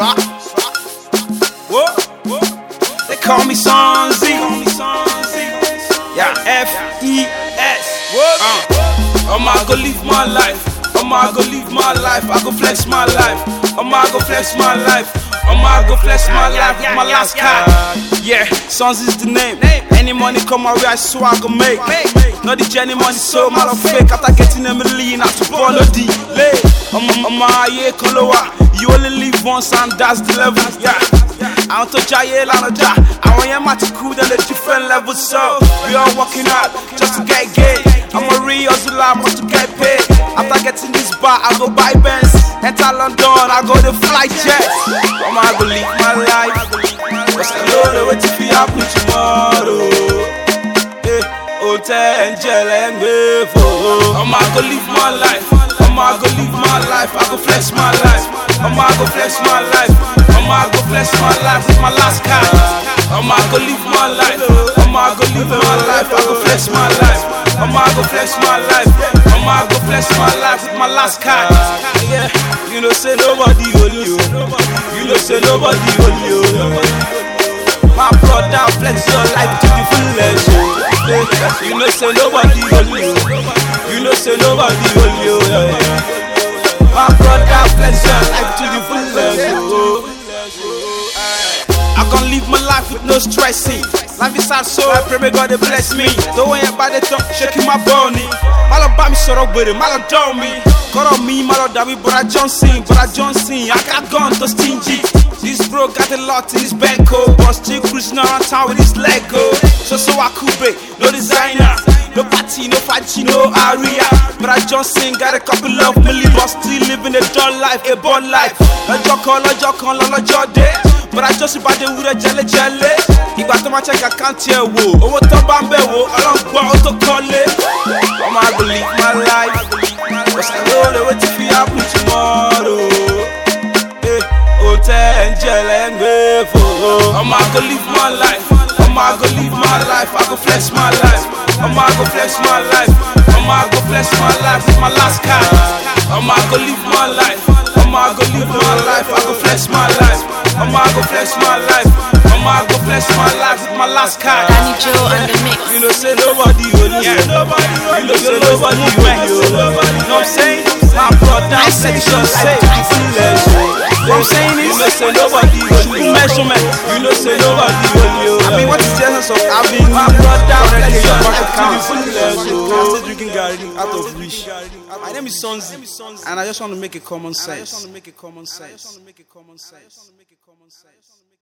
Whoa, they call me Sonzy. Yeah, F-E-S. I'ma go live my life. I'ma go live my life. I go flex my life. I'ma go flex my life. I'ma go flex my life with my last card. Yeah, Sonzy is the name. Any money come my way, I swear I go make. Not the journey money, so mal of fake. After getting a million, I to follow delay. I'ma yeah, Kolowa. You only live once and that's the level. Yeah, I want to jail and I want your match cool than the different levels. So we are working hard just to get gay. I'm a real hustler, must to get paid. After getting this bar, I go buy Benz. Enter London, I go the flight jet. I'ma go live my life. Cause I know the way to be happen tomorrow. Hotel Angel and Bevo. I'ma go live my life. I'ma go live my life. I go flex my life. I'ma go flex my life. I'ma go flex my life with my last card. I'ma go live my life. I'ma go live my life. I go flex my life. I'ma go flex my life. I'ma go flex my life with my last card. Yeah, you know say nobody only you. You know say nobody only you. My brother flex your life to the fullest. You know say nobody only you. You know say nobody only you. My brother flex your life to the fullest. I can live my life with no stressing. Life is hard, so I pray may God bless me. Don't worry about the talk, shaking my body. Malo ba mi sọ̀rọ̀ gbèrè, malo dán mi. Kọ́rọ̀ mi, malo dàbí Brother Johnson. I got gun to stingy. This bro got a lot in his bank code, but still cruising around town with his Lego. So I could break, no designer. No party, no fachi, no area. Brother Johnson got a couple of million, but still living a dull life, a born life. Lọ́jọ́ kan, lọ́jọ́ dé. But I just about the wood jelly. Ìgbà tó máa check account ẹ̀ wò, owó tó bá ń bẹ̀ wò, ọlọ́ngbọ́n ó tó kọ́lé. I'ma go live my life, cause I know the way to be happen tomorrow. Hotel Angel and Bevo. I'ma go live my life. I'ma go live my life. I go flex my life. I'ma go flex my life. I'ma go flex my life with my last card. I'ma go live my life. I'ma go live my life. I go flex my life. I'ma go flex my life. I'ma go flex my life with my last card. Danny Joe and the mix. You know say nobody only you. You know say nobody only you. You know what I'm saying? My brother section say what I'm saying is, you know say nobody only you. Measurement. You know say nobody only you. I mean, what is the essence of having my brother section after drinking Gary out of reach? My name is Sonzy, and I just want to make a common sense.